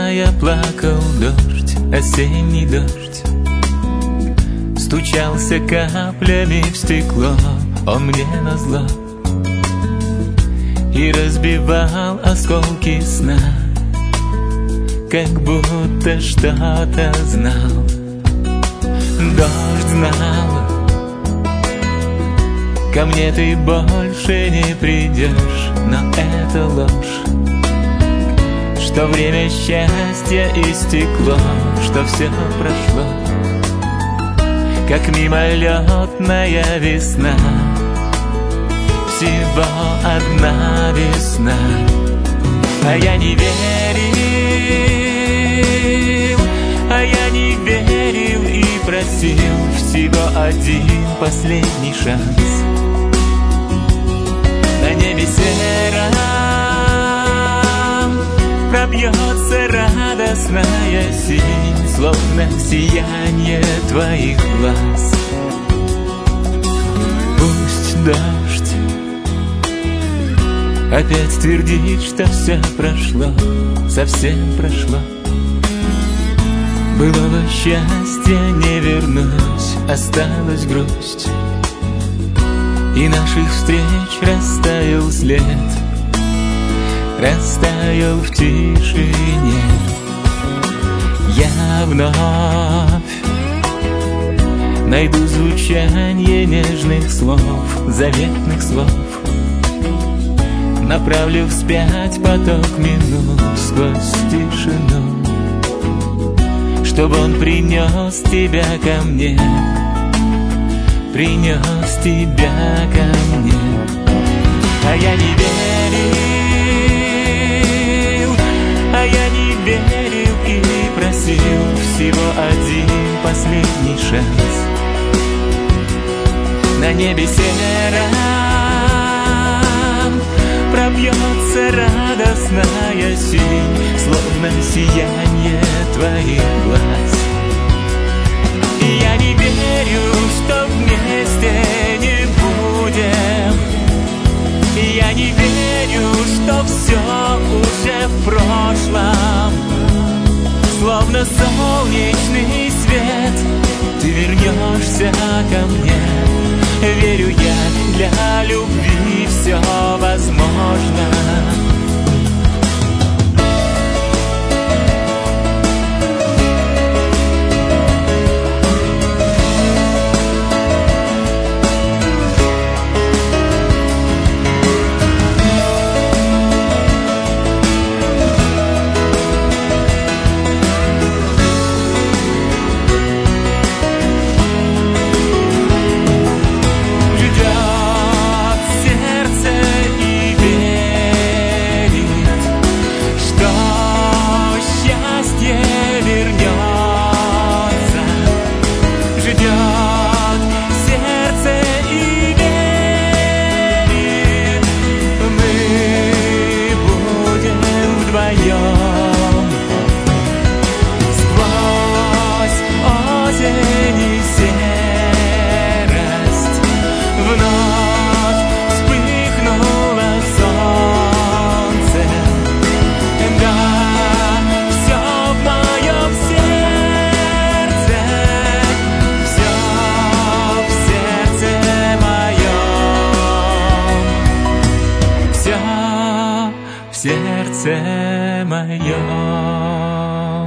Засыпая, плакал дождь, осенний дождь. Стучался каплями в стекло, он мне назло, и разбивал осколки сна, как будто что-то знал. Дождь знал, ко мне ты больше не придешь, но это ложь, что время счастья истекло, что все прошло, как мимолетная весна. Всего одна весна, а я не верил, а я не верил и просил всего один последний шанс. На небе сером пробьется радостная синь, словно сияние твоих глаз. Пусть дождь опять твердит, что все прошло, совсем прошло. Былого счастья не вернуть, осталась грусть, и наших встреч растаял след, растаял в тишине. Я вновь найду звучанье нежных слов, заветных слов, направлю вспять поток минут сквозь тишину, чтобы он принес тебя ко мне, принес тебя ко мне. А я не верил, а я не верил и просил всего один последний шанс. На небе сером пробьется радостная синь, словно сияние твоих глаз. И я не верю, что вместе не будем, и я не верю, что все уже в прошлом. Словно солнечный свет ты вернешься ко мне. Верю я, для любви все возможно. В сердце моем.